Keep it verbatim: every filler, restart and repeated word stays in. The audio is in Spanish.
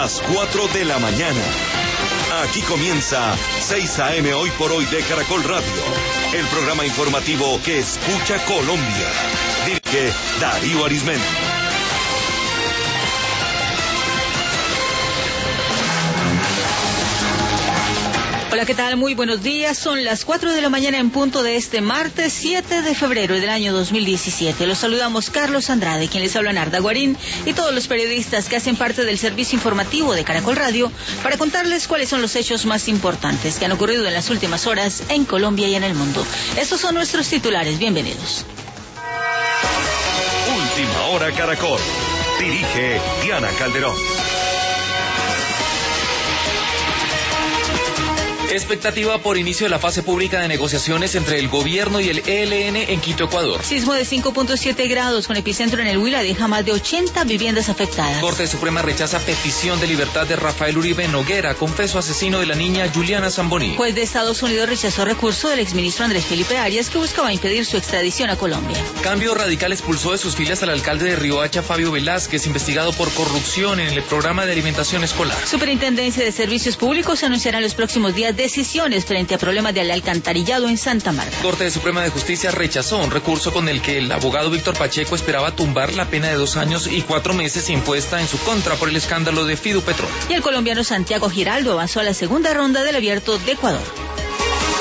las cuatro de la mañana. Aquí comienza seis a eme Hoy por Hoy de Caracol Radio, el programa informativo que escucha Colombia. Dirige Darío Arizmendi. Hola, ¿qué tal? Muy buenos días. Son las cuatro de la mañana en punto de este martes siete de febrero del año dos mil diecisiete. Los saludamos Carlos Andrade, quien les habla Narda Guarín, y todos los periodistas que hacen parte del servicio informativo de Caracol Radio para contarles cuáles son los hechos más importantes que han ocurrido en las últimas horas en Colombia y en el mundo. Estos son nuestros titulares. Bienvenidos. Última Hora Caracol. Dirige Diana Calderón. Expectativa por inicio de la fase pública de negociaciones entre el gobierno y el E L N en Quito, Ecuador. Sismo de cinco punto siete grados con epicentro en el Huila deja más de ochenta viviendas afectadas. Corte Suprema rechaza petición de libertad de Rafael Uribe Noguera, confeso asesino de la niña Juliana Zamboní. Juez de Estados Unidos rechazó recurso del exministro Andrés Felipe Arias, que buscaba impedir su extradición a Colombia. Cambio Radical expulsó de sus filas al alcalde de Riohacha, Fabio Velázquez, investigado por corrupción en el programa de alimentación escolar. Superintendencia de Servicios Públicos anunciará en los próximos días decisiones frente a problemas del alcantarillado en Santa Marta. Corte Suprema de Justicia rechazó un recurso con el que el abogado Víctor Pacheco esperaba tumbar la pena de dos años y cuatro meses impuesta en su contra por el escándalo de Fidupetrol. Y el colombiano Santiago Giraldo avanzó a la segunda ronda del Abierto de Ecuador.